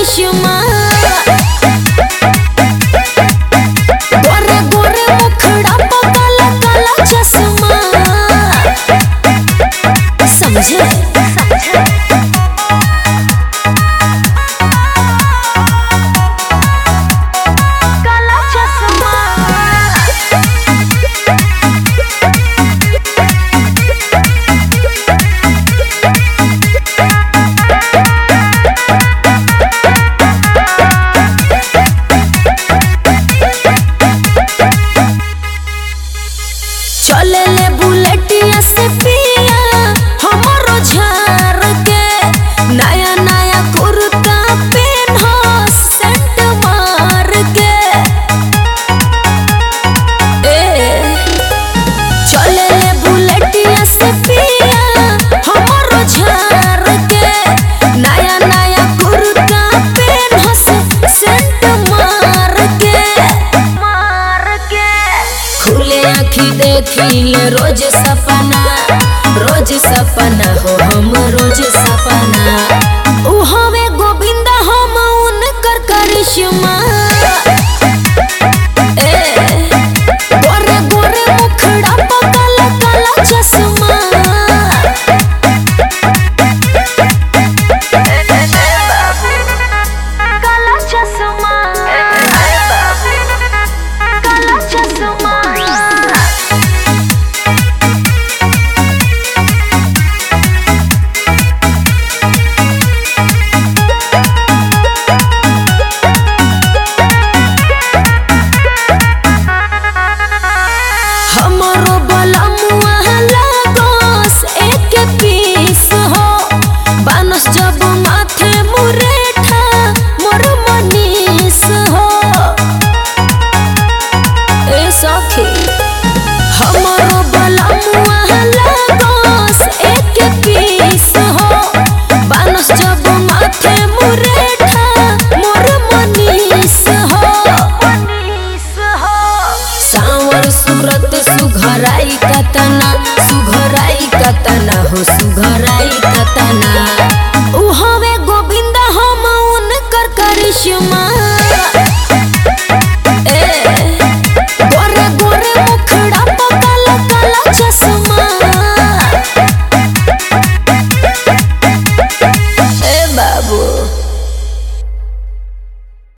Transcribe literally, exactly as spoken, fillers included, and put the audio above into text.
करिश्मा गोरे गोरे मुखड़ा पे काला काला चश्मा समझे चले ले बुलेटिया से पिया हमारो झार के नया नया कुर्ता पेन्हो सेंट मार के ए चले ले बुलेटिया से पिया हमारो झार के नया नया कुर्ता पेन्हो सेंट मार के मार के खुले आँखी देखिले रोज सपना रोज सपना हो हम रोज सपना उ हवे गोविंदा हम उनकर करिश्मा ए गोरे गोरे मुखड़ा पे काला काला चश्मा काला चश्मा काला चश्मा हमारो बलमुआ लागोस एक पीस हो बानस जब माथे मुरेठा मोर मनीस हो ए सखी हमारो बलमुआ लागोस एक पीस हो बानस जब माथे मुरेठा मोर मनीस हो मनीस हो सांवर सूरत सुघराई कतना सुघराई कतना हो सुघराई कतना उ हवे गोविंदा हम उनकर करिश्मा।